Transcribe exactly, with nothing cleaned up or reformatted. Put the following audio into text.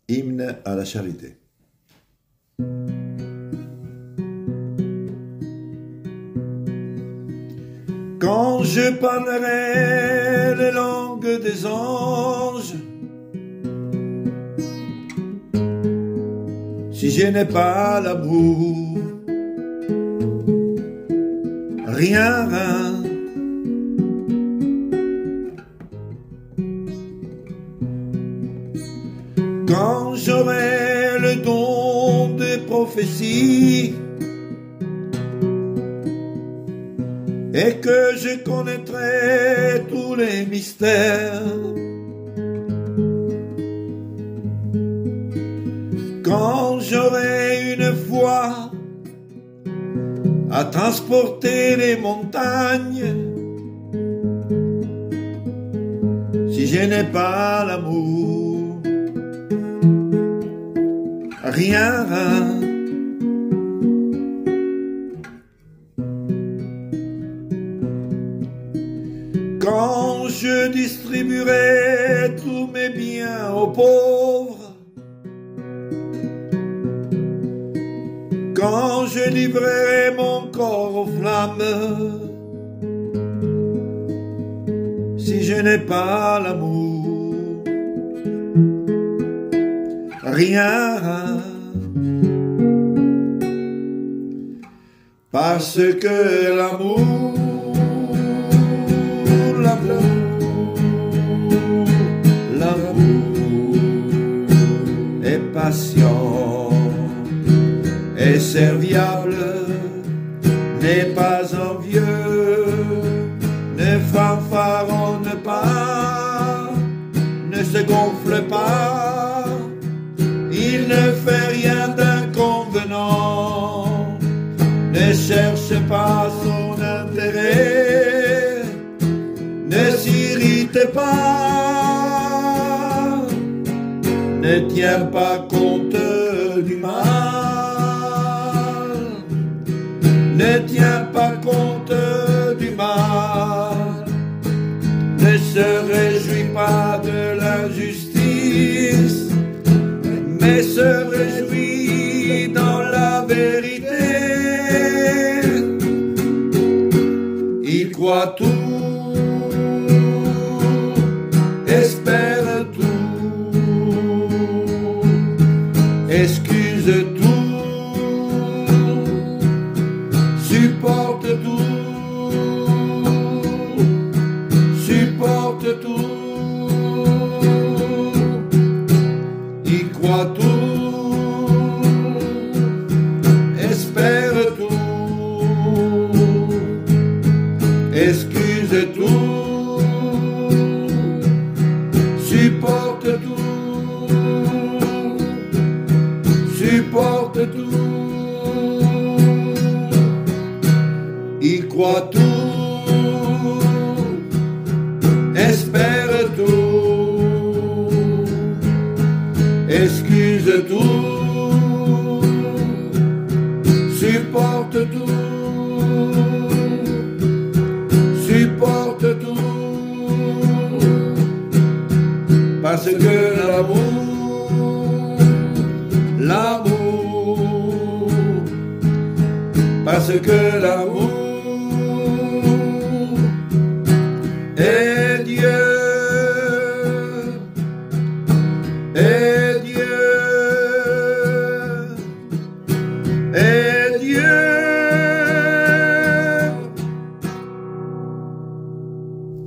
Hymne à la charité. Quand je parlerai les langues des anges, si je n'ai pas l'amour, rien, rien. Quand j'aurai le don des prophéties et que je connaîtrai tous les mystères, quand j'aurai une foi à transporter les montagnes, si je n'ai pas l'amour, rien, rien. Quand je distribuerai tous mes biens aux pauvres, quand je livrerai mon corps aux flammes, si je n'ai pas l'amour, rien, parce que l'amour, l'amour, l'amour est patient, est serviable, n'est pas envieux, ne fanfaronne pas, ne se gonfle pas, il ne fait rien d'inconvenant, ne cherche pas son intérêt, ne s'irrite pas, ne tient pas compte du mal, ne tient pas compte du mal, ne se réjouit pas de l'injustice, mais se réjouit dans la vérité. Il croit tout, espère tout, excuse tout, supporte tout, supporte tout. Il croit tout, espère tout, excuse tout, supporte tout, supporte tout. Il croit tout, espère tout, excuse tout, supporte tout, supporte tout, parce que l'amour, l'amour, parce que l'amour